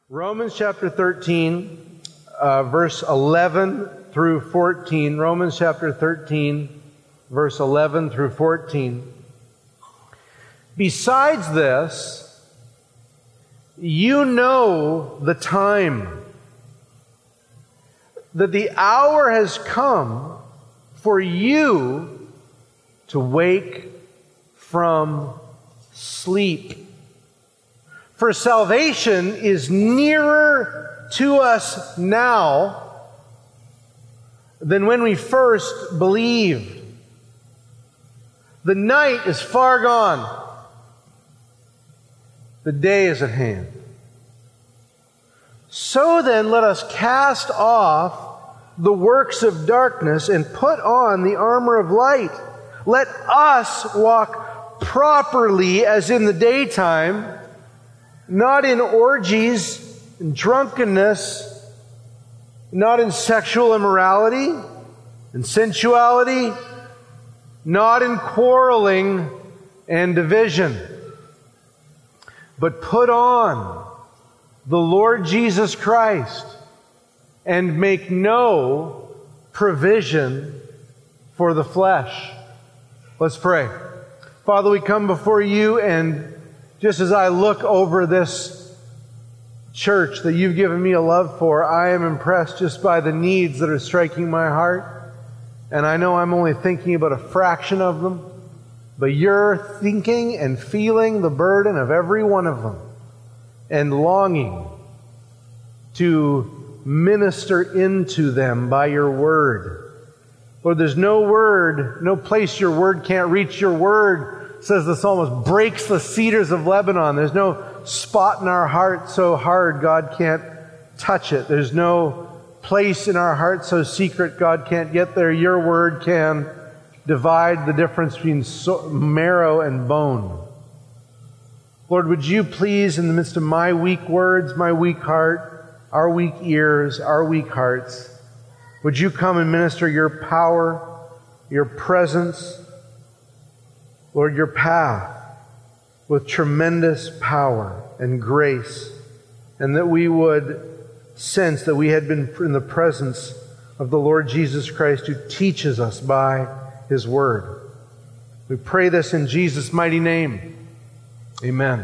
Romans chapter 13, verse 11 through 14. Romans chapter 13, verse 11 through 14. Besides this, you know the time, that the hour has come for you to wake from sleep. For salvation is nearer to us now than when we first believed. The night is far gone. The day is at hand. So then, let us cast off the works of darkness and put on the armor of light. Let us walk properly as in the daytime, not in orgies and drunkenness, not in sexual immorality and sensuality, not in quarreling and division, but put on the Lord Jesus Christ and make no provision for the flesh. Let's pray. Father, we come before you, and just as I look over this church that you've given me a love for, I am impressed just by the needs that are striking my heart. And I know I'm only thinking about a fraction of them, but you're thinking and feeling the burden of every one of them and longing to minister into them by your word. Lord, there's no word, no place your word can't reach. Your word, says the psalmist, breaks the cedars of Lebanon. There's no spot in our heart so hard God can't touch it. There's no place in our heart so secret God can't get there. Your word can divide the difference between marrow and bone. Lord, would you please, in the midst of my weak words, my weak heart, our weak ears, our weak hearts, would you come and minister your power, your presence, Lord, your path with tremendous power and grace, and that we would sense that we had been in the presence of the Lord Jesus Christ, who teaches us by His Word. We pray this in Jesus' mighty name. Amen.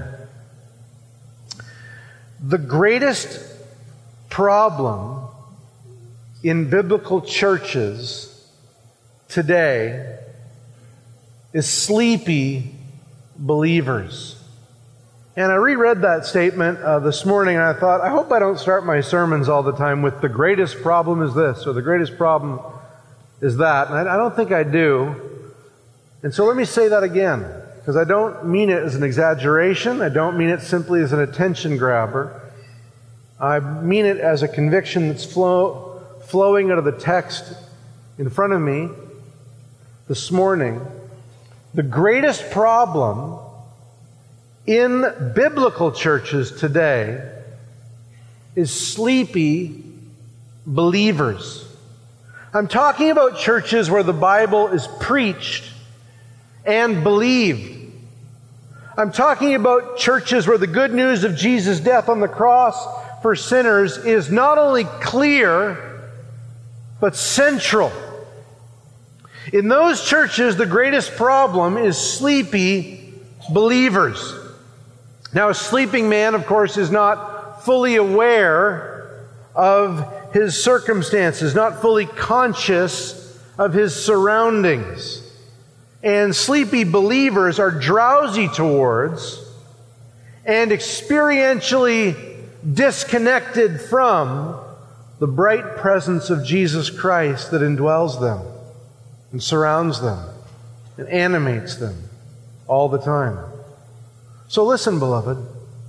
The greatest problem in biblical churches today is sleepy believers. And I reread that statement this morning, and I thought, I hope I don't start my sermons all the time with the greatest problem is this, or the greatest problem is that. And I don't think I do. And so let me say that again, because I don't mean it as an exaggeration. I don't mean it simply as an attention grabber. I mean it as a conviction that's flowing out of the text in front of me this morning. The greatest problem in biblical churches today is sleepy believers. I'm talking about churches where the Bible is preached and believed. I'm talking about churches where the good news of Jesus' death on the cross for sinners is not only clear, but central. In those churches, the greatest problem is sleepy believers. Now, a sleeping man, of course, is not fully aware of his circumstances, not fully conscious of his surroundings. And sleepy believers are drowsy towards and experientially disconnected from the bright presence of Jesus Christ that indwells them and surrounds them and animates them all the time. So listen, beloved,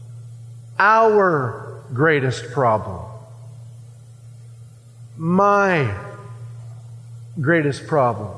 our greatest problem, my greatest problem,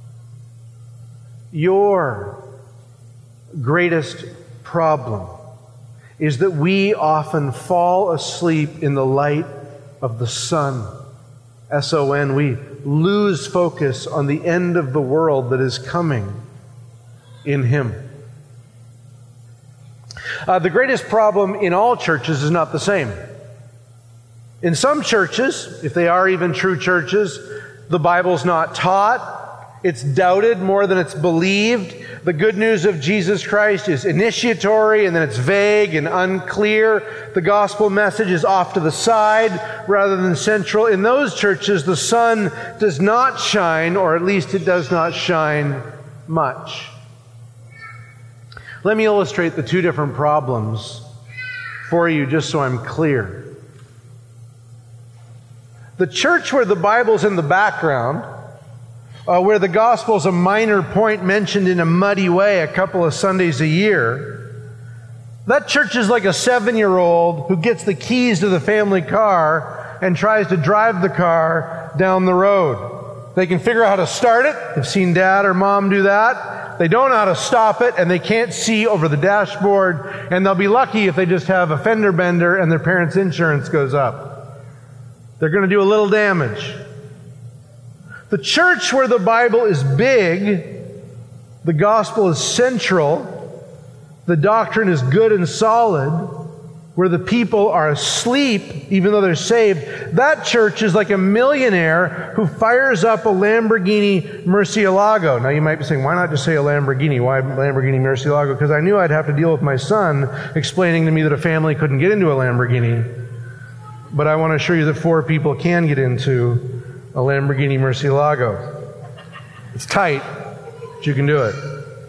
your greatest problem is that we often fall asleep in the light of the sun. S-O-N. We lose focus on the end of the world that is coming in Him. The greatest problem in all churches is not the same. In some churches, if they are even true churches, the Bible's not taught. It's doubted more than it's believed. The good news of Jesus Christ is initiatory, and then it's vague and unclear. The gospel message is off to the side rather than central. In those churches, the sun does not shine, or at least it does not shine much. Let me illustrate the two different problems for you, just so I'm clear. The church where the Bible's in the background, where the gospel's a minor point mentioned in a muddy way a couple of Sundays a year, that church is like a 7-year-old who gets the keys to the family car and tries to drive the car down the road. They can figure out how to start it. They've seen dad or mom do that. They don't know how to stop it, and they can't see over the dashboard, and they'll be lucky if they just have a fender bender and their parents' insurance goes up. They're going to do a little damage. The church where the Bible is big, the gospel is central, the doctrine is good and solid, where the people are asleep even though they're saved, that church is like a millionaire who fires up a Lamborghini Murcielago. Now you might be saying, why not just say a Lamborghini? Why Lamborghini Murcielago? Because I knew I'd have to deal with my son explaining to me that a family couldn't get into a Lamborghini. But I want to assure you that 4 people can get into a Lamborghini Murcielago. It's tight, but you can do it.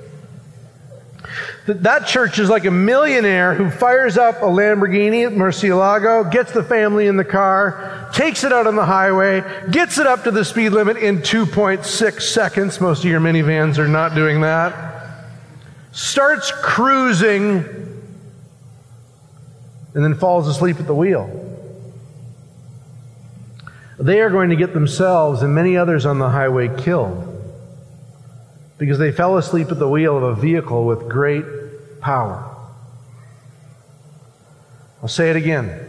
That church is like a millionaire who fires up a Lamborghini Murcielago, gets the family in the car, takes it out on the highway, gets it up to the speed limit in 2.6 seconds. Most of your minivans are not doing that. Starts cruising, and then falls asleep at the wheel. They are going to get themselves and many others on the highway killed because they fell asleep at the wheel of a vehicle with great power. I'll say it again.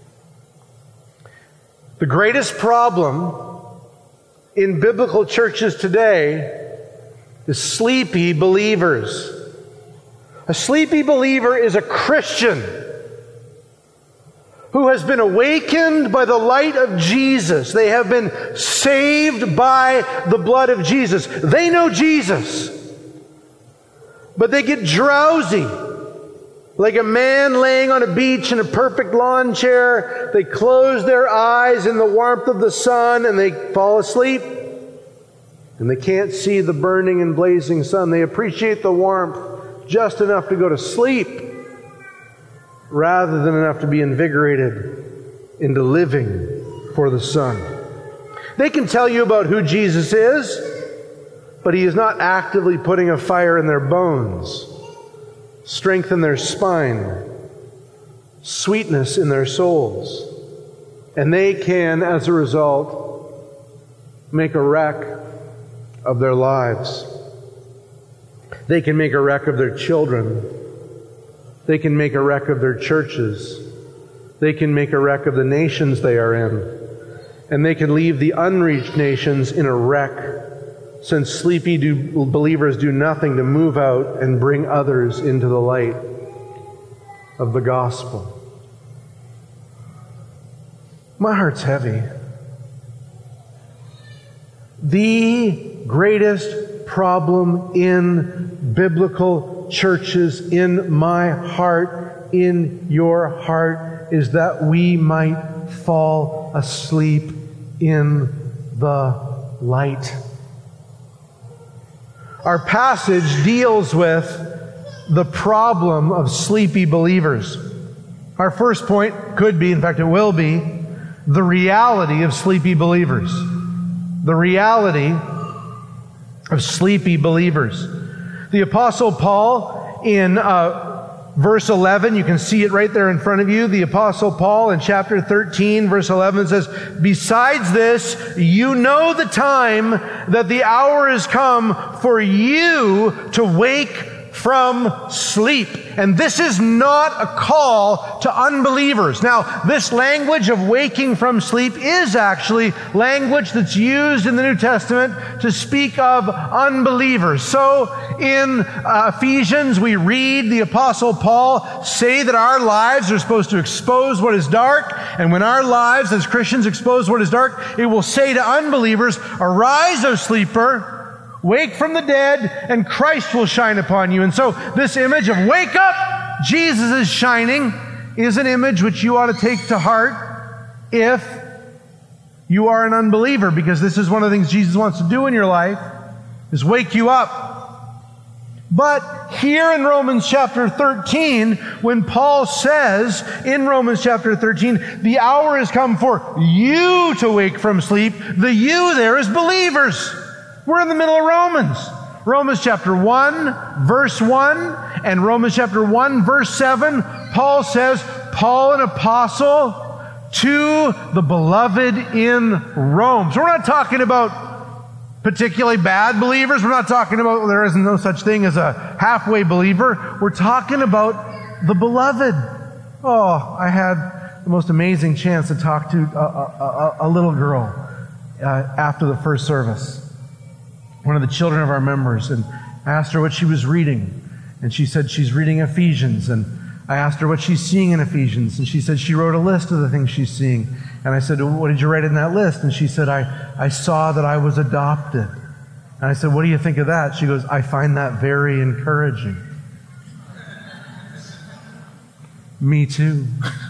The greatest problem in biblical churches today is sleepy believers. A sleepy believer is a Christian who has been awakened by the light of Jesus. They have been saved by the blood of Jesus. They know Jesus, but they get drowsy. Like a man laying on a beach in a perfect lawn chair, they close their eyes in the warmth of the sun and they fall asleep. And they can't see the burning and blazing sun. They appreciate the warmth just enough to go to sleep, rather than enough to be invigorated into living for the sun. They can tell you about who Jesus is, but He is not actively putting a fire in their bones, strength in their spine, sweetness in their souls. And they can, as a result, make a wreck of their lives. They can make a wreck of their children. They can make a wreck of their churches. They can make a wreck of the nations they are in. And they can leave the unreached nations in a wreck, since sleepy believers do nothing to move out and bring others into the light of the gospel. My heart's heavy. The greatest problem in biblical churches, in my heart, in your heart, is that we might fall asleep in the light. Our passage deals with the problem of sleepy believers. Our first point could be, in fact it will be, the reality of sleepy believers. The reality of sleepy believers. The Apostle Paul in verse 11, you can see it right there in front of you. The Apostle Paul in chapter 13, verse 11 says, "Besides this, you know the time that the hour has come for you to wake from sleep." And this is not a call to unbelievers. Now, this language of waking from sleep is actually language that's used in the New Testament to speak of unbelievers. So, in Ephesians, we read the Apostle Paul say that our lives are supposed to expose what is dark And when our lives as Christians expose what is dark, it will say to unbelievers, "Arise, O sleeper, wake from the dead, and Christ will shine upon you." And so this image of wake up, Jesus is shining, is an image which you ought to take to heart if you are an unbeliever, because this is one of the things Jesus wants to do in your life, is wake you up. But here in Romans chapter 13, when Paul says in Romans chapter 13, the hour has come for you to wake from sleep, the you there is believers. We're in the middle of Romans. Romans chapter 1, verse 1, and Romans chapter 1, verse 7, Paul says, Paul, an apostle, to the beloved in Rome. So we're not talking about particularly bad believers. We're not talking about there is no such thing as a halfway believer. We're talking about the beloved. Oh, I had the most amazing chance to talk to a little girl after the first service. One of the children of our members, and I asked her what she was reading. And she said she's reading Ephesians. And I asked her what she's seeing in Ephesians, and she said she wrote a list of the things she's seeing. And I said, "What did you write in that list?" And she said, I saw that I was adopted. And I said, "What do you think of that?" She goes, "I find that very encouraging." Me too.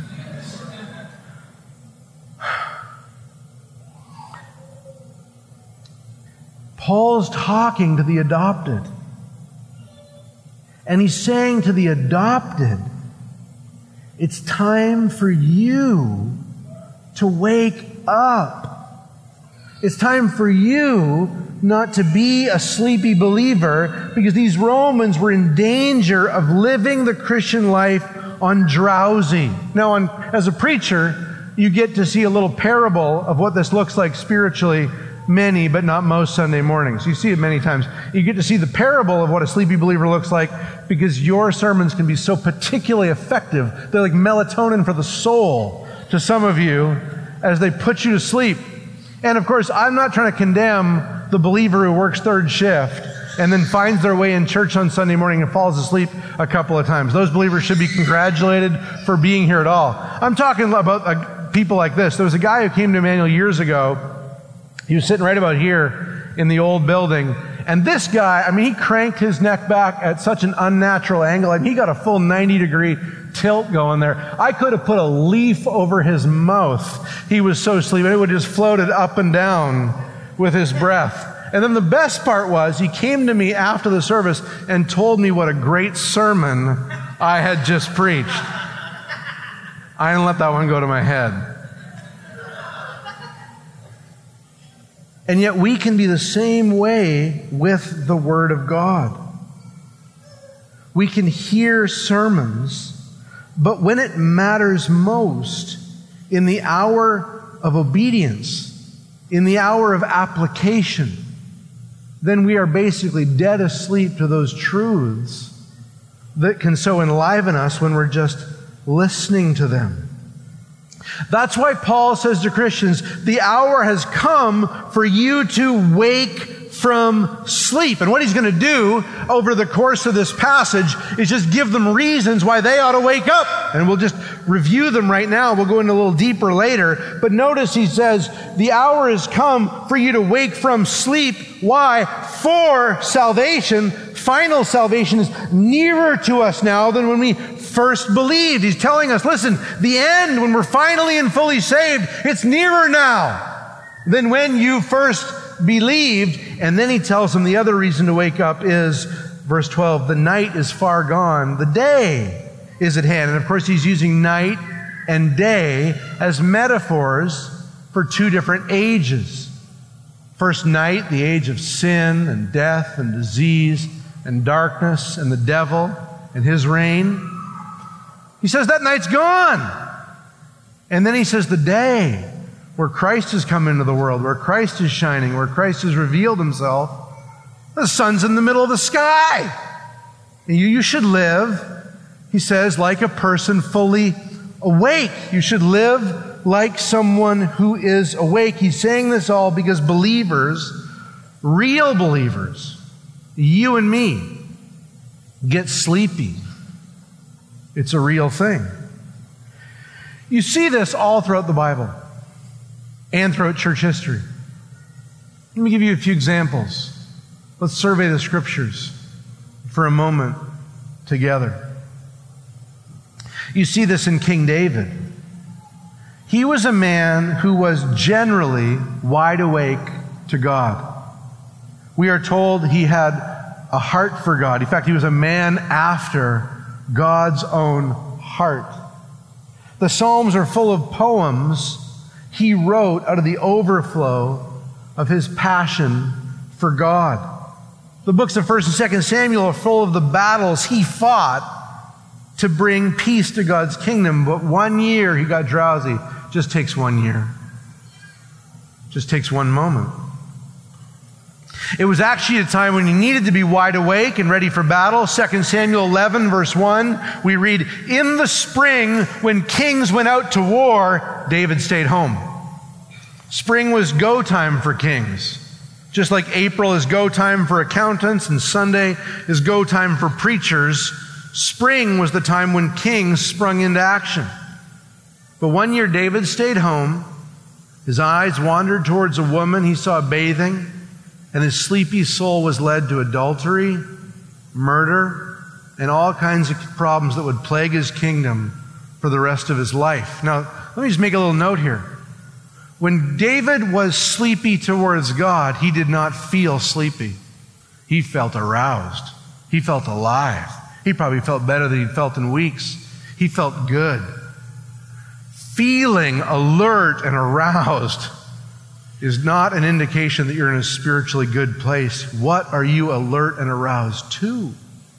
Paul's talking to the adopted. And he's saying to the adopted, it's time for you to wake up. It's time for you not to be a sleepy believer, because these Romans were in danger of living the Christian life on drowsy. Now, as a preacher, you get to see a little parable of what this looks like spiritually many, but not most Sunday mornings. You see it many times. You get to see the parable of what a sleepy believer looks like, because your sermons can be so particularly effective. They're like melatonin for the soul to some of you as they put you to sleep. And of course, I'm not trying to condemn the believer who works third shift and then finds their way in church on Sunday morning and falls asleep a couple of times. Those believers should be congratulated for being here at all. I'm talking about people like this. There was a guy who came to Emmanuel years ago. He was sitting right about here in the old building. And this guy, he cranked his neck back at such an unnatural angle. He got a full 90-degree tilt going there. I could have put a leaf over his mouth. He was so sleepy. It would have just floated up and down with his breath. And then the best part was, he came to me after the service and told me what a great sermon I had just preached. I didn't let that one go to my head. And yet we can be the same way with the Word of God. We can hear sermons, but when it matters most, in the hour of obedience, in the hour of application, then we are basically dead asleep to those truths that can so enliven us when we're just listening to them. That's why Paul says to Christians, the hour has come for you to wake from sleep. And what he's going to do over the course of this passage is just give them reasons why they ought to wake up. And we'll just review them right now. We'll go into a little deeper later. But notice he says, the hour has come for you to wake from sleep. Why? For salvation. Final salvation is nearer to us now than when we first believed. He's telling us, listen, the end, when we're finally and fully saved, it's nearer now than when you first believed. And then he tells them the other reason to wake up is, verse 12, the night is far gone, the day is at hand. And of course, he's using night and day as metaphors for two different ages. First night, the age of sin and death and disease and darkness and the devil and his reign. He says that night's gone. And then he says the day where Christ has come into the world, where Christ is shining, where Christ has revealed himself. The sun's in the middle of the sky. And you should live, he says, like a person fully awake. You should live like someone who is awake. He's saying this all because believers, real believers, you and me, get sleepy. It's a real thing. You see this all throughout the Bible and throughout church history. Let me give you a few examples. Let's survey the Scriptures for a moment together. You see this in King David. He was a man who was generally wide awake to God. We are told he had a heart for God. In fact, he was a man after God's own heart. The Psalms are full of poems he wrote out of the overflow of his passion for God. The books of 1st and 2nd Samuel are full of the battles he fought to bring peace to God's kingdom. But 1 year he got drowsy. Just takes 1 year. Just takes one moment. It was actually a time when he needed to be wide awake and ready for battle. 2 Samuel 11, verse 1, we read, "In the spring, when kings went out to war, David stayed home." Spring was go time for kings. Just like April is go time for accountants and Sunday is go time for preachers, spring was the time when kings sprung into action. But 1 year David stayed home. His eyes wandered towards a woman he saw bathing, and his sleepy soul was led to adultery, murder, and all kinds of problems that would plague his kingdom for the rest of his life. Now, let me just make a little note here. When David was sleepy towards God, he did not feel sleepy. He felt aroused. He felt alive. He probably felt better than he'd felt in weeks. He felt good. Feeling alert and aroused is not an indication that you're in a spiritually good place. What are you alert and aroused to?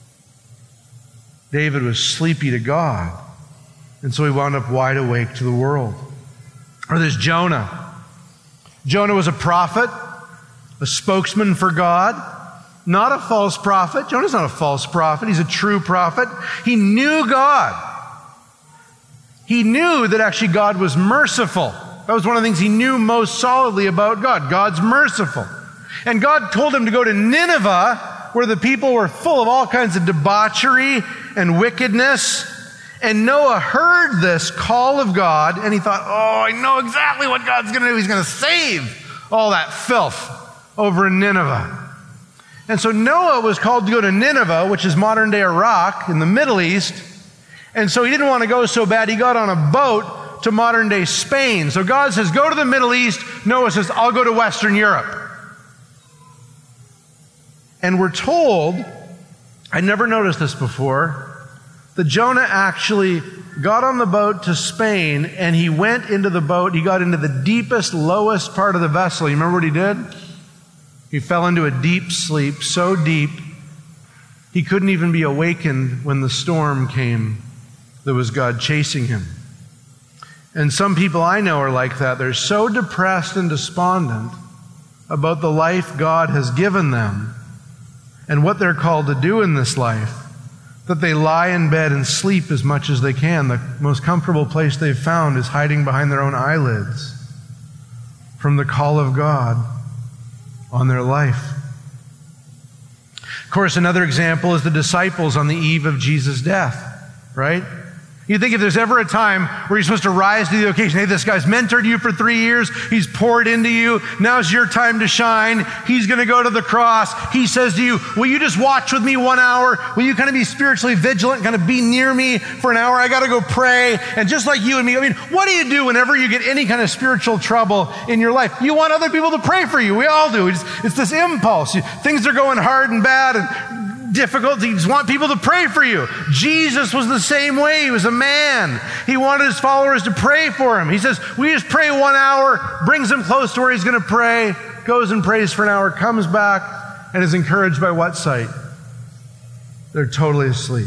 David was sleepy to God, and so he wound up wide awake to the world. Or there's Jonah. Jonah was a prophet, a spokesman for God, not a false prophet. Jonah's not a false prophet. He's a true prophet. He knew God. He knew that actually God was merciful. That was one of the things he knew most solidly about God. God's merciful. And God told him to go to Nineveh, where the people were full of all kinds of debauchery and wickedness. And Noah heard this call of God, and he thought, oh, I know exactly what God's going to do. He's going to save all that filth over in Nineveh. And so Noah was called to go to Nineveh, which is modern-day Iraq in the Middle East. And so he didn't want to go so bad, he got on a boat to modern-day Spain. So God says, go to the Middle East. Noah says, I'll go to Western Europe. And we're told, I never noticed this before, that Jonah actually got on the boat to Spain, and he went into the boat. He got into the deepest, lowest part of the vessel. You remember what he did? He fell into a deep sleep, so deep he couldn't even be awakened when the storm came that was God chasing him. And some people I know are like that. They're so depressed and despondent about the life God has given them and what they're called to do in this life that they lie in bed and sleep as much as they can. The most comfortable place they've found is hiding behind their own eyelids from the call of God on their life. Of course, another example is the disciples on the eve of Jesus' death, right? You think if there's ever a time where you're supposed to rise to the occasion, hey, this guy's mentored you for 3 years, he's poured into you, now's your time to shine, he's going to go to the cross, he says to you, will you just watch with me 1 hour? Will you kind of be spiritually vigilant, kind of be near me for an hour? I got to go pray. And just like you and me, I mean, what do you do whenever you get any kind of spiritual trouble in your life? You want other people to pray for you. We all do. It's this impulse. Things are going hard and bad and difficult. You just want people to pray for you. Jesus was the same way. He was a man. He wanted his followers to pray for him. He says, we just pray 1 hour, brings him close to where he's going to pray, goes and prays for an hour, comes back, and is encouraged by what sight? They're totally asleep.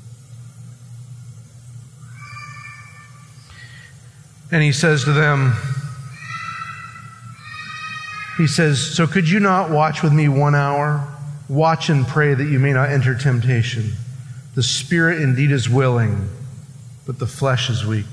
And he says to them, so could you not watch with me 1 hour? Watch and pray that you may not enter temptation. The spirit indeed is willing, but the flesh is weak.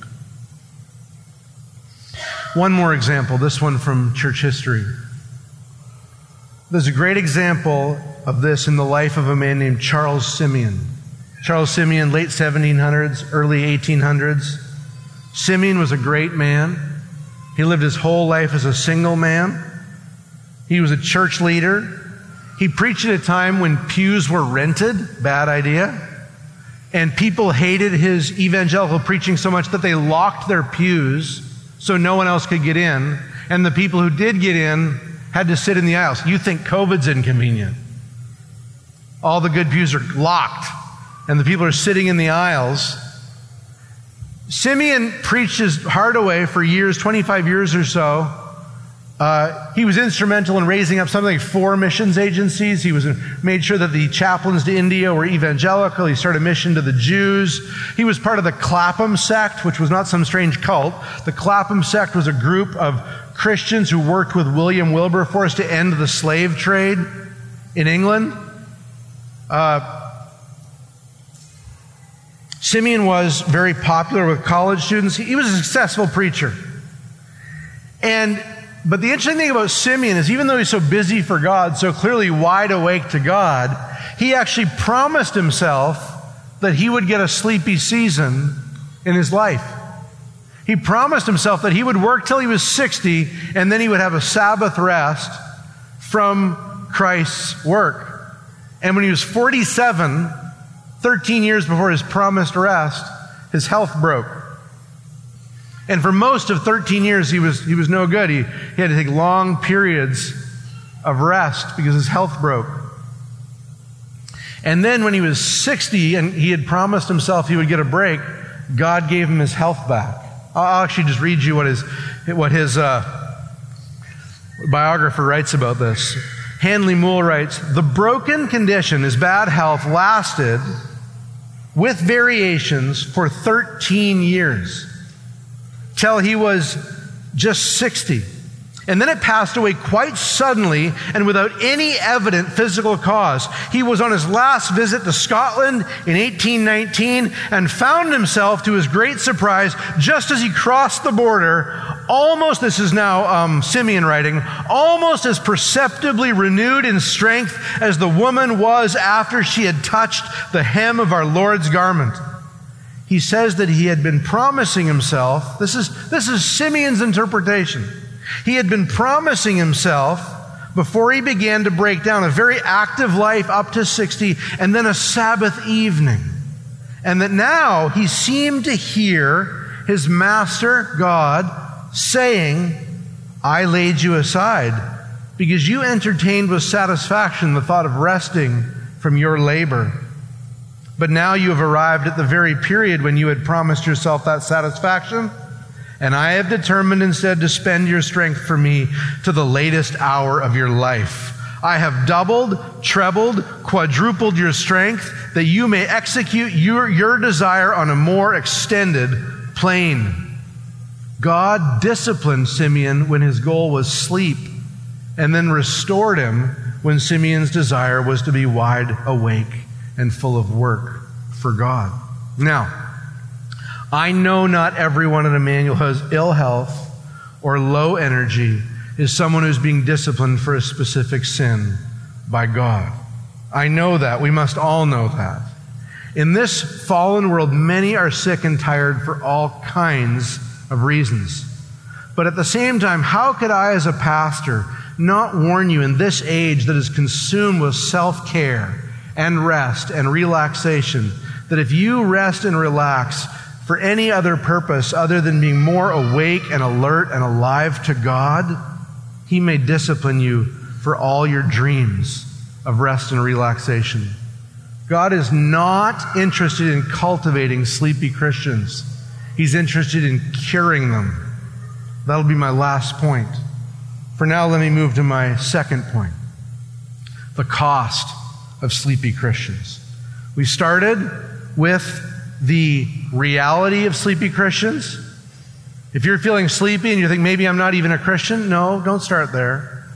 One more example, this one from church history. There's a great example of this in the life of a man named Charles Simeon. Charles Simeon, late 1700s, early 1800s. Simeon was a great man. He lived his whole life as a single man. He was a church leader. He preached at a time when pews were rented, bad idea. And people hated his evangelical preaching so much that they locked their pews so no one else could get in. And the people who did get in had to sit in the aisles. You think COVID's inconvenient. All the good pews are locked, and the people are sitting in the aisles. Simeon preached his heart away for years, 25 years or so. He was instrumental in raising up something like 4 missions agencies. He made sure that the chaplains to India were evangelical. He started a mission to the Jews. He was part of the Clapham sect, which was not some strange cult. The Clapham sect was a group of Christians who worked with William Wilberforce to end the slave trade in England. Simeon was very popular with college students. He was a successful preacher. But the interesting thing about Simeon is even though he's so busy for God, so clearly wide awake to God, he actually promised himself that he would get a sleepy season in his life. He promised himself that he would work till he was 60 and then he would have a Sabbath rest from Christ's work. And when he was 47, 13 years before his promised rest, his health broke. And for most of 13 years, he was no good. He had to take long periods of rest because his health broke. And then when he was 60 and he had promised himself he would get a break, God gave him his health back. I'll actually just read you what his biographer writes about this. Handley Moule writes, "The broken condition, his bad health, lasted with variations for 13 years, till he was just 60. And then it passed away quite suddenly and without any evident physical cause. He was on his last visit to Scotland in 1819 and found himself, to his great surprise, just as he crossed the border, almost," this is now Simeon writing, "almost as perceptibly renewed in strength as the woman was after she had touched the hem of our Lord's garment." He says that he had been promising himself, this is Simeon's interpretation. He had been promising himself before he began to break down a very active life up to 60 and then a Sabbath evening. And that now he seemed to hear his master, God, saying, "I laid you aside because you entertained with satisfaction the thought of resting from your labor. But now you have arrived at the very period when you had promised yourself that satisfaction, and I have determined instead to spend your strength for me to the latest hour of your life. I have doubled, trebled, quadrupled your strength, that you may execute your desire on a more extended plane." God disciplined Simeon when his goal was sleep, and then restored him when Simeon's desire was to be wide awake and full of work for God. Now, I know not everyone at Emmanuel who has ill health or low energy is someone who's being disciplined for a specific sin by God. I know that. We must all know that. In this fallen world, many are sick and tired for all kinds of reasons. But at the same time, how could I as a pastor not warn you in this age that is consumed with self-care and rest and relaxation, that if you rest and relax for any other purpose other than being more awake and alert and alive to God, He may discipline you for all your dreams of rest and relaxation. God is not interested in cultivating sleepy Christians. He's interested in curing them. That'll be my last point. For now, let me move to my second point: the cost of sleepy Christians. We started with the reality of sleepy Christians. If you're feeling sleepy and you think, maybe I'm not even a Christian, no, don't start there.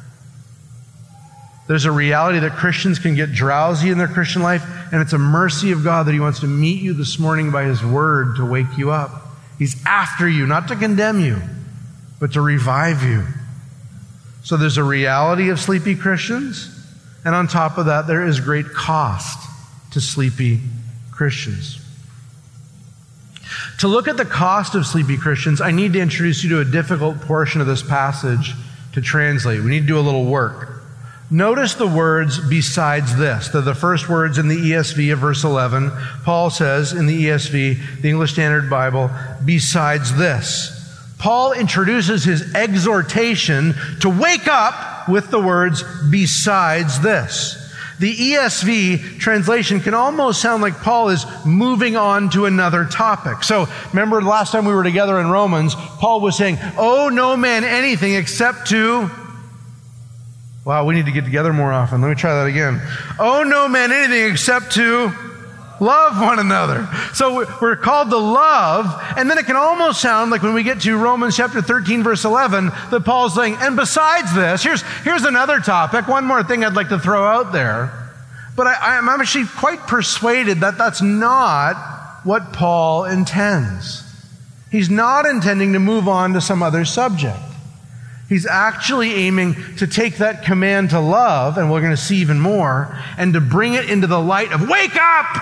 There's a reality that Christians can get drowsy in their Christian life, and it's a mercy of God that He wants to meet you this morning by His Word to wake you up. He's after you, not to condemn you, but to revive you. So there's a reality of sleepy Christians, and on top of that, there is great cost to sleepy Christians. To look at the cost of sleepy Christians, I need to introduce you to a difficult portion of this passage to translate. We need to do a little work. Notice the words "besides this." They're the first words in the ESV of verse 11. Paul says in the ESV, the English Standard Bible, "besides this." Paul introduces his exhortation to wake up with the words "besides this." The ESV translation can almost sound like Paul is moving on to another topic. So remember last time we were together in Romans, Paul was saying, "Owe no man anything except to..." Wow, we need to get together more often. Let me try that again. "Owe no man anything except to love one another." So we're called to love, and then it can almost sound like when we get to Romans chapter 13, verse 11, that Paul's saying, and besides this, here's another topic, one more thing I'd like to throw out there. But I'm actually quite persuaded that that's not what Paul intends. He's not intending to move on to some other subject. He's actually aiming to take that command to love, and we're going to see even more, and to bring it into the light of wake up!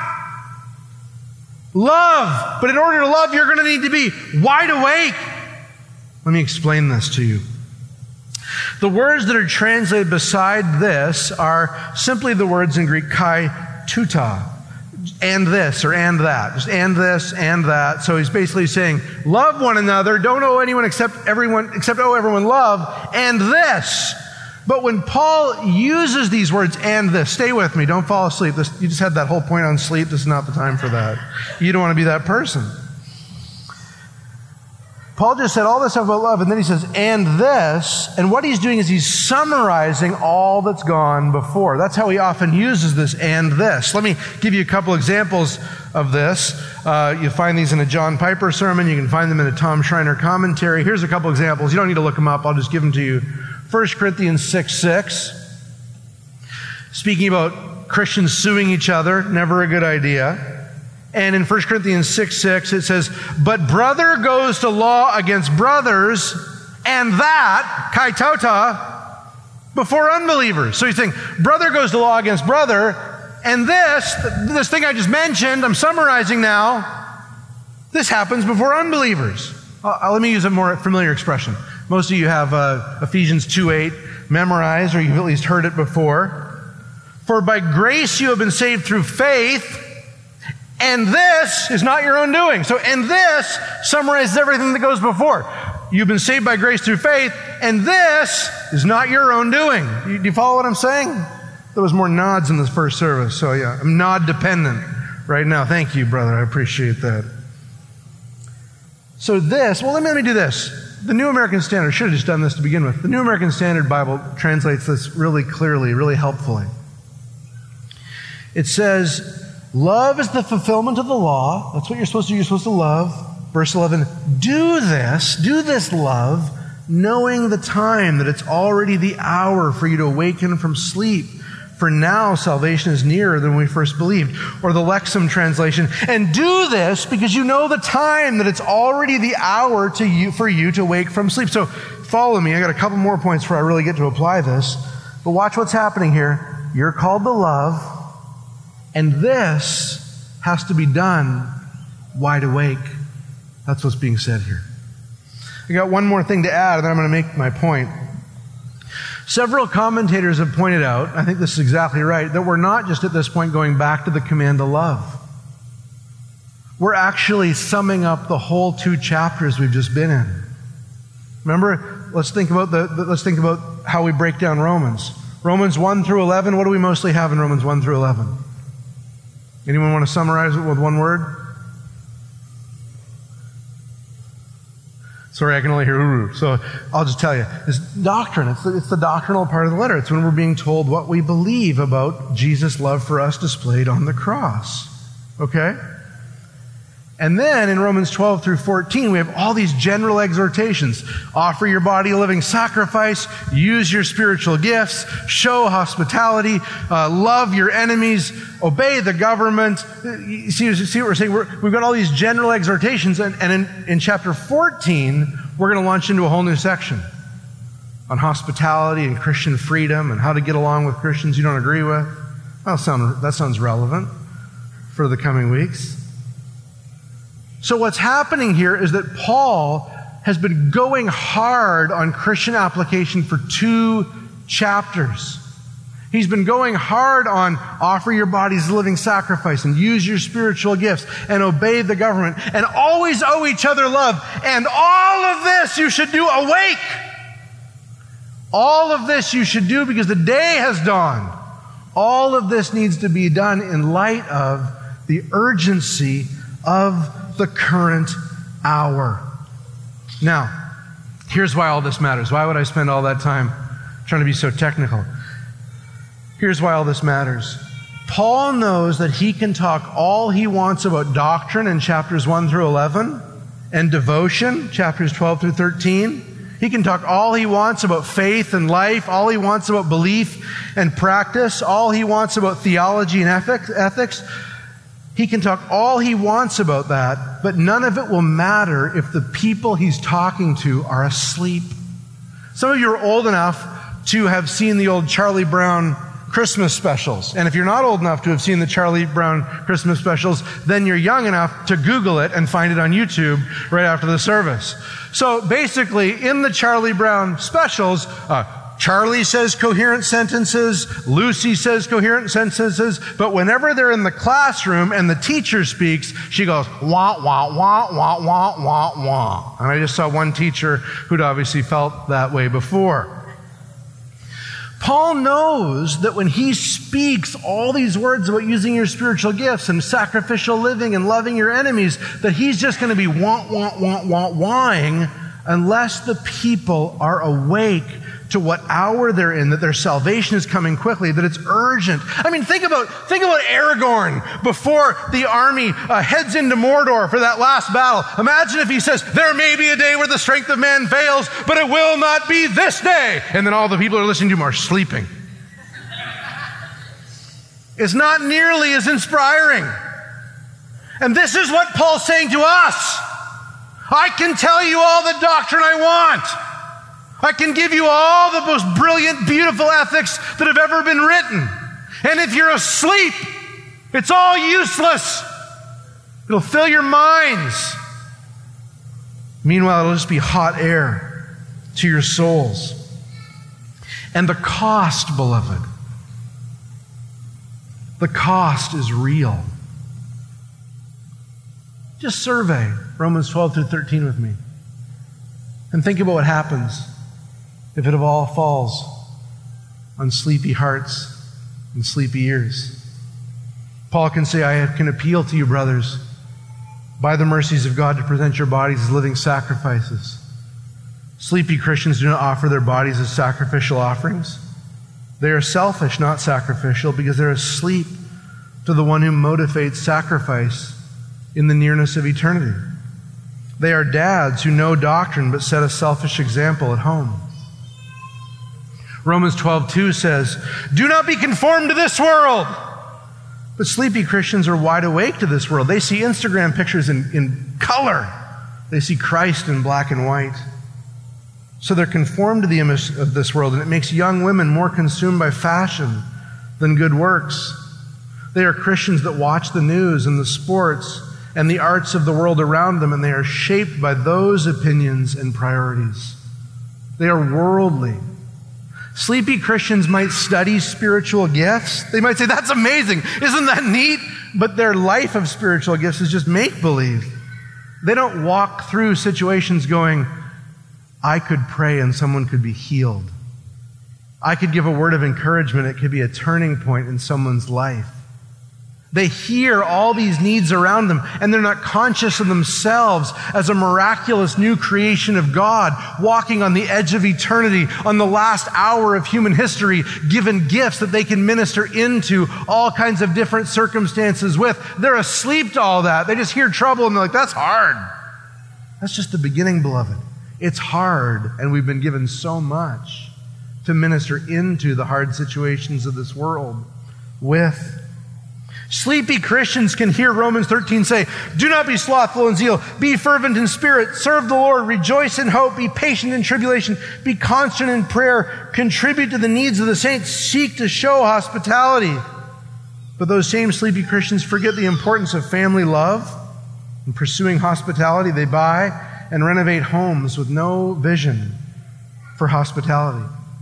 Love! But in order to love, you're going to need to be wide awake. Let me explain this to you. The words that are translated beside this are simply the words in Greek kai tuta. And this or and that. Just and this and that. So he's basically saying, love one another, don't owe anyone except owe everyone love, and this. But when Paul uses these words, and this, stay with me, don't fall asleep. You just had that whole point on sleep. This is not the time for that. You don't want to be that person. Paul just said all this stuff about love, and then he says, and this, and what he's doing is he's summarizing all that's gone before. That's how he often uses this, and this. Let me give you a couple examples of this. You find these in a John Piper sermon. You can find them in a Tom Schreiner commentary. Here's a couple examples. You don't need to look them up. I'll just give them to you. 1 Corinthians 6:6. Speaking about Christians suing each other, never a good idea. And in 1 Corinthians 6:6, it says, but brother goes to law against brothers, and that, kaitota, before unbelievers. So he's saying, brother goes to law against brother, and this thing I just mentioned, I'm summarizing now, this happens before unbelievers. Let me use a more familiar expression. Most of you have Ephesians 2:8 memorized, or you've at least heard it before. For by grace you have been saved through faith, and this is not your own doing. So, and this summarizes everything that goes before. You've been saved by grace through faith, and this is not your own doing. Do you follow what I'm saying? There was more nods in this first service, so yeah, I'm nod dependent right now. Thank you, brother. I appreciate that. So this, well, let me do this. The New American Standard, should have just done this to begin with. The New American Standard Bible translates this really clearly, really helpfully. It says, love is the fulfillment of the law. That's what you're supposed to do. You're supposed to love. Verse 11, do this love, knowing the time, that it's already the hour for you to awaken from sleep. For now salvation is nearer than when we first believed. Or the Lexham translation, and do this because you know the time, that it's already the hour for you to wake from sleep. So follow me. I got a couple more points before I really get to apply this. But watch what's happening here. You're called to love, and this has to be done wide awake. That's what's being said here. I got one more thing to add, and then I'm going to make my point. Several commentators have pointed out, I think this is exactly right, that we're not just at this point going back to the command to love. We're actually summing up the whole 2 chapters we've just been in. Remember, let's think about how we break down Romans. Romans 1 through 11, what do we mostly have in Romans 1 through 11? Anyone want to summarize it with one word? Sorry, I can only hear ooh. So I'll just tell you. It's doctrine. It's the doctrinal part of the letter. It's when we're being told what we believe about Jesus' love for us displayed on the cross. Okay? And then in Romans 12 through 14, we have all these general exhortations. Offer your body a living sacrifice. Use your spiritual gifts. Show hospitality. Love your enemies. Obey the government. You see what we're saying? We've got all these general exhortations. And in chapter 14, we're going to launch into a whole new section on hospitality and Christian freedom and how to get along with Christians you don't agree with. That sounds relevant for the coming weeks. So what's happening here is that Paul has been going hard on Christian application for 2 chapters. He's been going hard on offer your bodies as a living sacrifice and use your spiritual gifts and obey the government and always owe each other love. And all of this you should do awake. All of this you should do because the day has dawned. All of this needs to be done in light of the urgency of the current hour. Now, here's why all this matters. Why would I spend all that time trying to be so technical? Here's why all this matters. Paul knows that he can talk all he wants about doctrine in chapters 1 through 11 and devotion, chapters 12 through 13. He can talk all he wants about faith and life, all he wants about belief and practice, all he wants about theology and ethics. He can talk all he wants about that, but none of it will matter if the people he's talking to are asleep. Some of you are old enough to have seen the old Charlie Brown Christmas specials. And if you're not old enough to have seen the Charlie Brown Christmas specials, then you're young enough to Google it and find it on YouTube right after the service. So basically, in the Charlie Brown specials, Charlie says coherent sentences, Lucy says coherent sentences, but whenever they're in the classroom and the teacher speaks, she goes, wah, wah, wah, wah, wah, wah, wah. And I just saw one teacher who'd obviously felt that way before. Paul knows that when he speaks all these words about using your spiritual gifts and sacrificial living and loving your enemies, that he's just going to be wah-wah-wah-wah-wahing unless the people are awake to what hour they're in, that their salvation is coming quickly, that it's urgent. I mean, think about Aragorn before the army heads into Mordor for that last battle. Imagine if he says, there may be a day where the strength of man fails, but it will not be this day. And then all the people who are listening to him are sleeping. It's not nearly as inspiring. And this is what Paul's saying to us. I can tell you all the doctrine I want. I can give you all the most brilliant, beautiful ethics that have ever been written. And if you're asleep, it's all useless. It'll fill your minds. Meanwhile, it'll just be hot air to your souls. And the cost, beloved, the cost is real. Just survey Romans 12 through 13 with me. And think about what happens if it all falls on sleepy hearts and sleepy ears. Paul can say, I can appeal to you, brothers, by the mercies of God, to present your bodies as living sacrifices. Sleepy Christians do not offer their bodies as sacrificial offerings. They are selfish, not sacrificial, because they're asleep to the one who motivates sacrifice in the nearness of eternity. They are dads who know doctrine but set a selfish example at home. Romans 12:2 says, do not be conformed to this world. But sleepy Christians are wide awake to this world. They see Instagram pictures in color. They see Christ in black and white. So they're conformed to the image of this world, and it makes young women more consumed by fashion than good works. They are Christians that watch the news and the sports and the arts of the world around them, and they are shaped by those opinions and priorities. They are worldly. Sleepy Christians might study spiritual gifts. They might say, that's amazing. Isn't that neat? But their life of spiritual gifts is just make-believe. They don't walk through situations going, I could pray and someone could be healed. I could give a word of encouragement. It could be a turning point in someone's life. They hear all these needs around them, and they're not conscious of themselves as a miraculous new creation of God, walking on the edge of eternity, on the last hour of human history, given gifts that they can minister into all kinds of different circumstances with. They're asleep to all that. They just hear trouble, and they're like, that's hard. That's just the beginning, beloved. It's hard, and we've been given so much to minister into the hard situations of this world with. Sleepy Christians can hear Romans 13 say, do not be slothful in zeal, be fervent in spirit, serve the Lord, rejoice in hope, be patient in tribulation, be constant in prayer, contribute to the needs of the saints, seek to show hospitality. But those same sleepy Christians forget the importance of family love In pursuing hospitality, they buy and renovate homes with no vision for hospitality.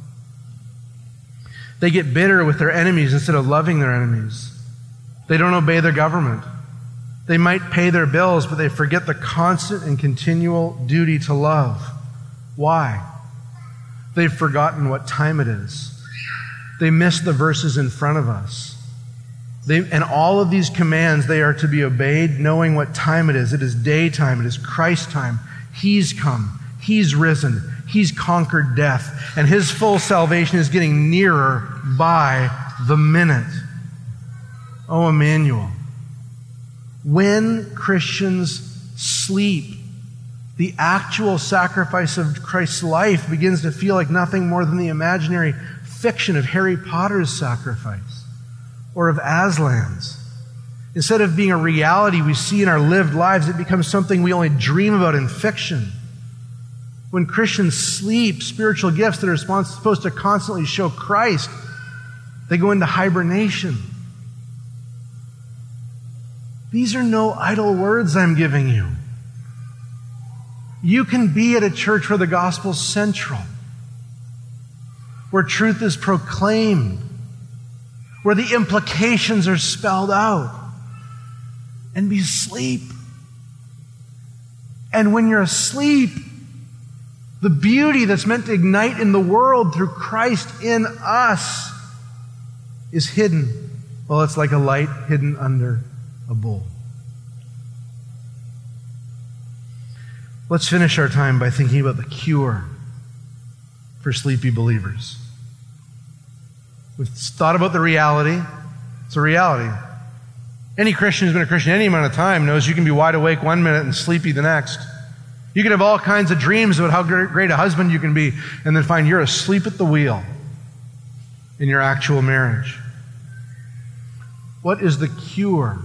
They get bitter with their enemies instead of loving their enemies. They don't obey their government. They might pay their bills, but they forget the constant and continual duty to love. Why? They've forgotten what time it is. They miss the verses in front of us. And all of these commands, they are to be obeyed knowing what time it is. It is daytime. It is Christ time. He's come. He's risen. He's conquered death. And His full salvation is getting nearer by the minute. Oh, Emmanuel. When Christians sleep, the actual sacrifice of Christ's life begins to feel like nothing more than the imaginary fiction of Harry Potter's sacrifice or of Aslan's. Instead of being a reality we see in our lived lives, it becomes something we only dream about in fiction. When Christians sleep, spiritual gifts that are supposed to constantly show Christ, they go into hibernation. These are no idle words I'm giving you. You can be at a church where the gospel's central, where truth is proclaimed, where the implications are spelled out, and be asleep. And when you're asleep, the beauty that's meant to ignite in the world through Christ in us is hidden. Well, it's like a light hidden under a bowl. Let's finish our time by thinking about the cure for sleepy believers. We've thought about the reality. It's a reality. Any Christian who's been a Christian any amount of time knows you can be wide awake one minute and sleepy the next. You can have all kinds of dreams about how great a husband you can be, and then find you're asleep at the wheel in your actual marriage. What is the cure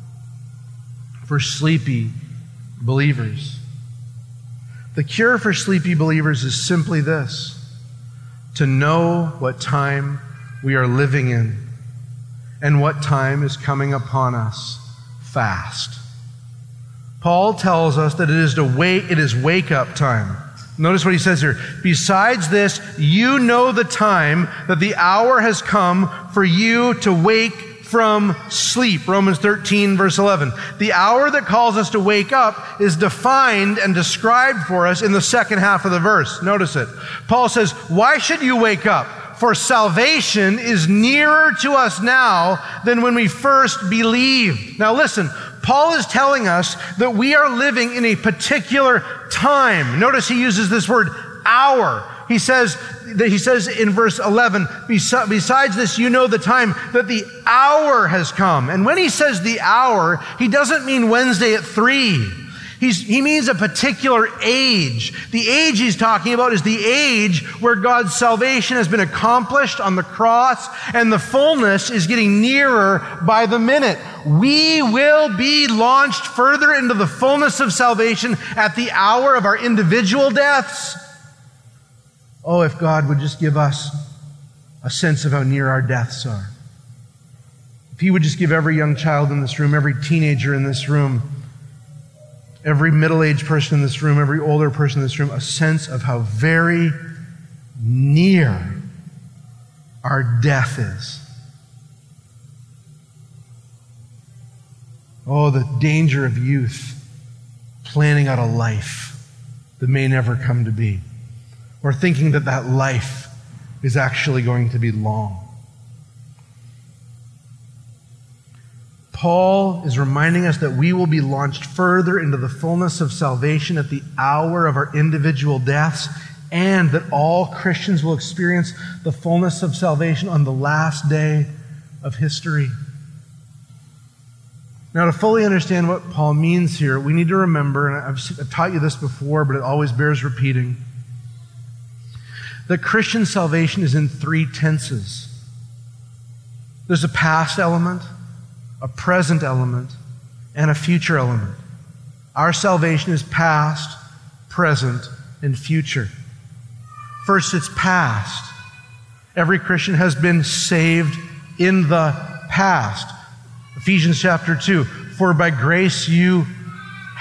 for sleepy believers? The cure for sleepy believers is simply this: to know what time we are living in and what time is coming upon us fast. Paul tells us that it is wake-up time. Notice what he says here. Besides this, you know the time, that the hour has come for you to wake from sleep. Romans 13, verse 11. The hour that calls us to wake up is defined and described for us in the second half of the verse. Notice it. Paul says, why should you wake up? For salvation is nearer to us now than when we first believed. Now listen, Paul is telling us that we are living in a particular time. Notice he uses this word, hour. He says in verse 11, besides this, you know the time, that the hour has come. And when he says the hour, he doesn't mean Wednesday at 3. He means a particular age. The age he's talking about is the age where God's salvation has been accomplished on the cross, and the fullness is getting nearer by the minute. We will be launched further into the fullness of salvation at the hour of our individual deaths. Oh, if God would just give us a sense of how near our deaths are. If He would just give every young child in this room, every teenager in this room, every middle-aged person in this room, every older person in this room, a sense of how very near our death is. Oh, the danger of youth planning out a life that may never come to be, or thinking that that life is actually going to be long. Paul is reminding us that we will be launched further into the fullness of salvation at the hour of our individual deaths, and that all Christians will experience the fullness of salvation on the last day of history. Now, to fully understand what Paul means here, we need to remember, and I've taught you this before, but it always bears repeating, that Christian salvation is in 3 tenses. There's a past element, a present element, and a future element. Our salvation is past, present, and future. First, it's past. Every Christian has been saved in the past. Ephesians chapter 2, for by grace you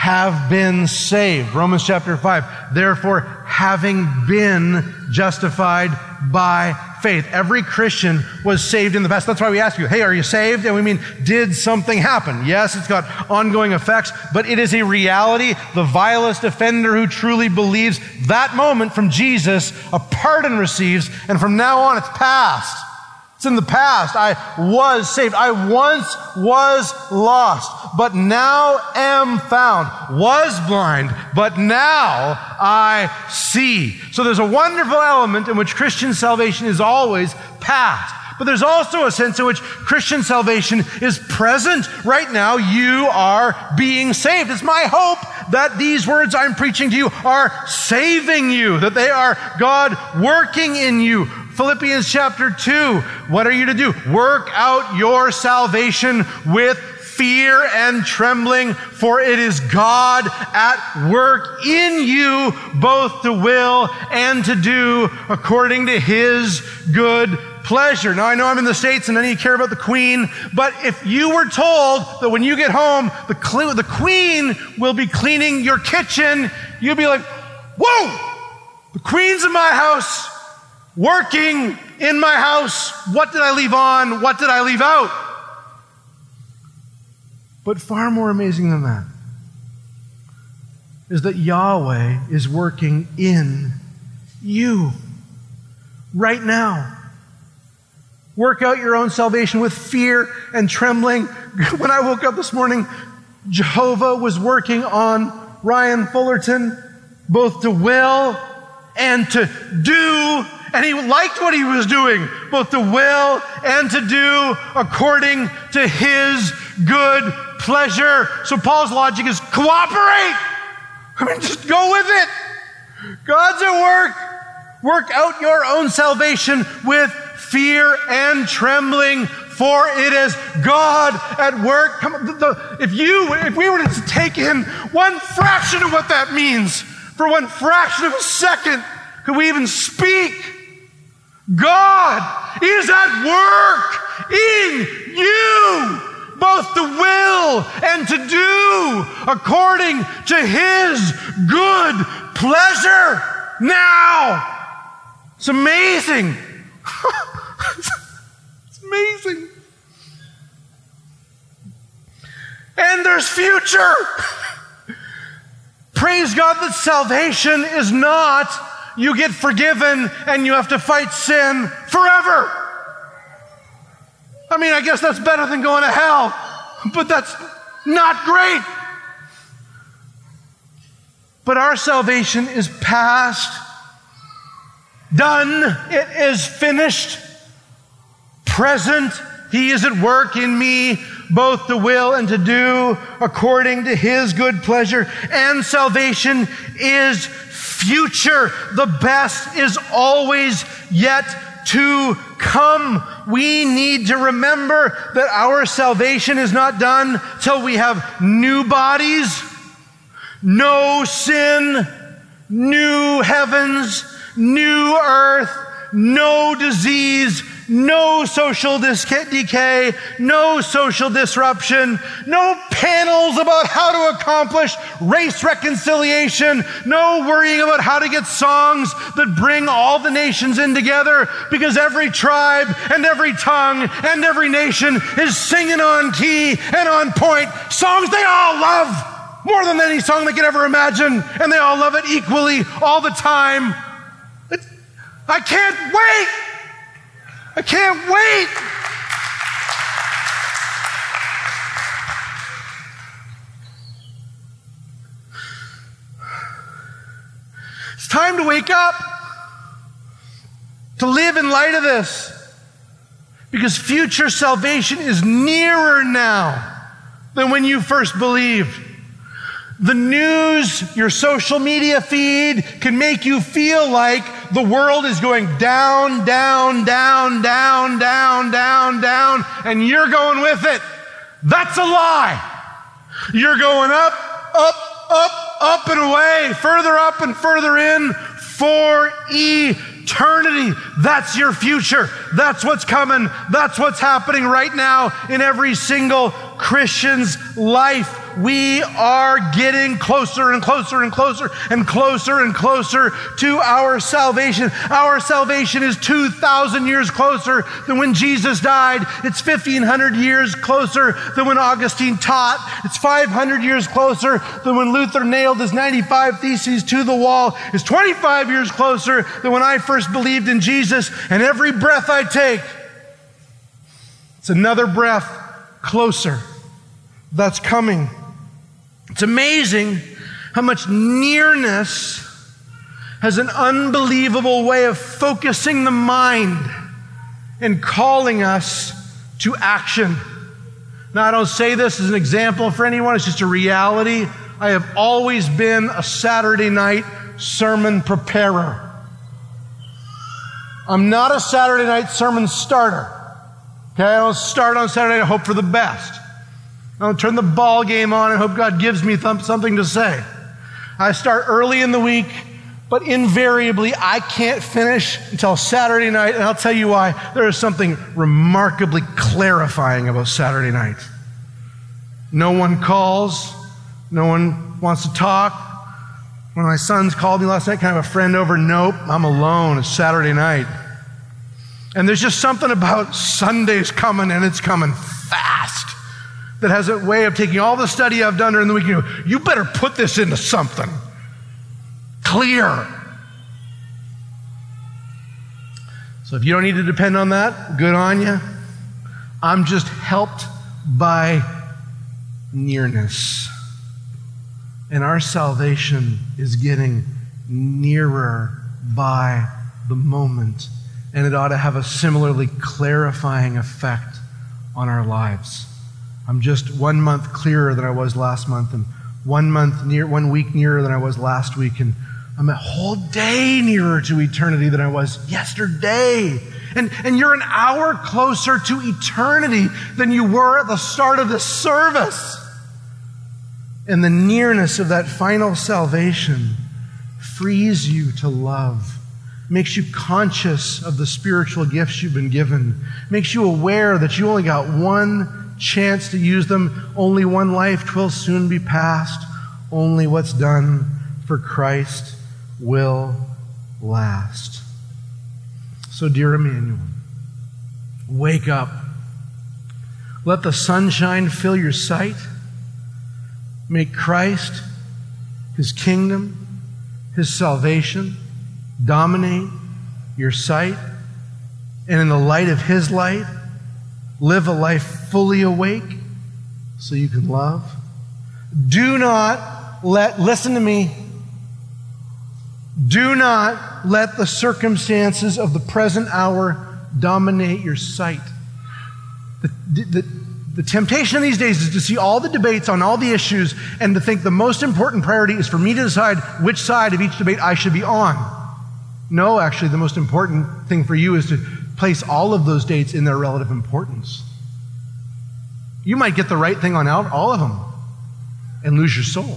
have been saved. Romans chapter 5. Therefore, having been justified by faith. Every Christian was saved in the past. That's why we ask you, hey, are you saved? And we mean, did something happen? Yes, it's got ongoing effects, but it is a reality. The vilest offender who truly believes that moment from Jesus, a pardon receives, and from now on it's past. It's in the past. I was saved. I once was lost, but now am found. Was blind, but now I see. So there's a wonderful element in which Christian salvation is always past. But there's also a sense in which Christian salvation is present. Right now, you are being saved. It's my hope that these words I'm preaching to you are saving you, that they are God working in you. Philippians chapter 2, what are you to do? Work out your salvation with fear and trembling, for it is God at work in you, both to will and to do according to His good pleasure. Now, I know I'm in the States and none of you care about the Queen, but if you were told that when you get home, the Queen will be cleaning your kitchen, you'd be like, whoa, the Queen's in my house, working in my house. What did I leave on? What did I leave out? But far more amazing than that is that Yahweh is working in you right now. Work out your own salvation with fear and trembling. When I woke up this morning, Jehovah was working on Ryan Fullerton, both to will and to do. And he liked what he was doing, both to will and to do according to His good pleasure. So Paul's logic is cooperate. I mean, just go with it. God's at work. Work out your own salvation with fear and trembling, for it is God at work. If we were to take in one fraction of what that means, for one fraction of a second, could we even speak? God is at work in you, both to will and to do according to His good pleasure. Now, it's amazing. It's amazing. And there's future. Praise God that salvation is not you get forgiven and you have to fight sin forever. I mean, I guess that's better than going to hell, but that's not great. But our salvation is past, done, it is finished, present. He is at work in me, both to will and to do according to His good pleasure. And salvation is future. The best is always yet to come. We need to remember that our salvation is not done till we have new bodies, no sin, new heavens, new earth, no disease, no social decay, no social disruption, no panels about how to accomplish race reconciliation, no worrying about how to get songs that bring all the nations in together, because every tribe and every tongue and every nation is singing on key and on point songs they all love more than any song they could ever imagine, and they all love it equally all the time. I can't wait. I can't wait. It's time to wake up, to live in light of this, because future salvation is nearer now than when you first believed. The news, your social media feed can make you feel like the world is going down, down, down, down, down, down, down, and you're going with it. That's a lie. You're going up, up, up, up and away, further up and further in for eternity. That's your future. That's what's coming. That's what's happening right now in every single Christian's life, we are getting closer and closer and closer and closer and closer to our salvation. Our salvation is 2,000 years closer than when Jesus died. It's 1,500 years closer than when Augustine taught. It's 500 years closer than when Luther nailed his 95 Theses to the wall. It's 25 years closer than when I first believed in Jesus. And every breath I take, it's another breath closer. That's coming. It's amazing how much nearness has an unbelievable way of focusing the mind and calling us to action. Now, I don't say this as an example for anyone. It's just a reality. I have always been a Saturday night sermon preparer. I'm not a Saturday night sermon starter. Okay, I don't start on Saturday and hope for the best. I don't turn the ball game on and hope God gives me something to say. I start early in the week, but invariably I can't finish until Saturday night, and I'll tell you why. There is something remarkably clarifying about Saturday night. No one calls. No one wants to talk. When my sons called me last night, can I have a friend over? Nope, I'm alone. It's Saturday night. And there's just something about Sunday's coming, and it's coming fast, that has a way of taking all the study I've done during the week. You better put this into something clear. So if you don't need to depend on that, good on you. I'm just helped by nearness. And our salvation is getting nearer by the moment. And it ought to have a similarly clarifying effect on our lives. I'm just 1 month clearer than I was last month, and 1 week nearer than I was last week, and I'm a whole day nearer to eternity than I was yesterday. And you're an hour closer to eternity than you were at the start of this service. And the nearness of that final salvation frees you to love, makes you conscious of the spiritual gifts you've been given, makes you aware that you only got one chance to use them, only one life, 'twill soon be past, only what's done for Christ will last. So, dear Emmanuel, wake up. Let the sunshine fill your sight. Make Christ, His kingdom, His salvation dominate your sight. And in the light of His light, live a life fully awake so you can love. Do not listen to me, do not let the circumstances of the present hour dominate your sight. The temptation these days is to see all the debates on all the issues and to think the most important priority is for me to decide which side of each debate I should be on. No, actually, the most important thing for you is to place all of those dates in their relative importance. You might get the right thing on all of them and lose your soul.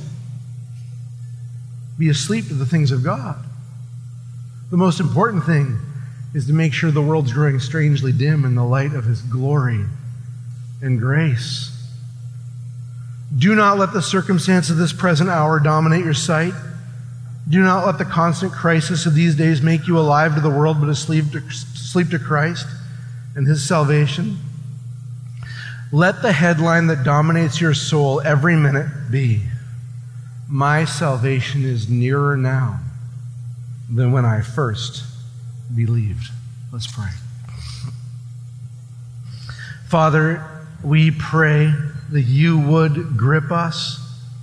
Be asleep to the things of God. The most important thing is to make sure the world's growing strangely dim in the light of His glory and grace. Do not let the circumstance of this present hour dominate your sight. Do not let the constant crisis of these days make you alive to the world but asleep to Christ and His salvation. Let the headline that dominates your soul every minute be, my salvation is nearer now than when I first believed. Let's pray. Father, we pray that you would grip us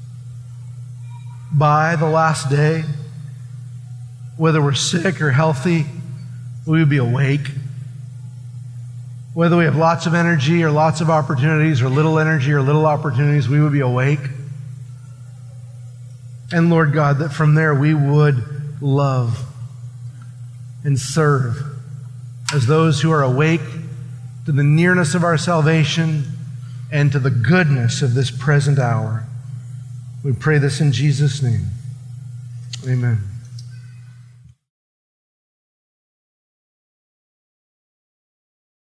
by the last day. Whether we're sick or healthy, we would be awake. Whether we have lots of energy or lots of opportunities or little energy or little opportunities, we would be awake. And Lord God, that from there we would love and serve as those who are awake to the nearness of our salvation and to the goodness of this present hour. We pray this in Jesus' name. Amen.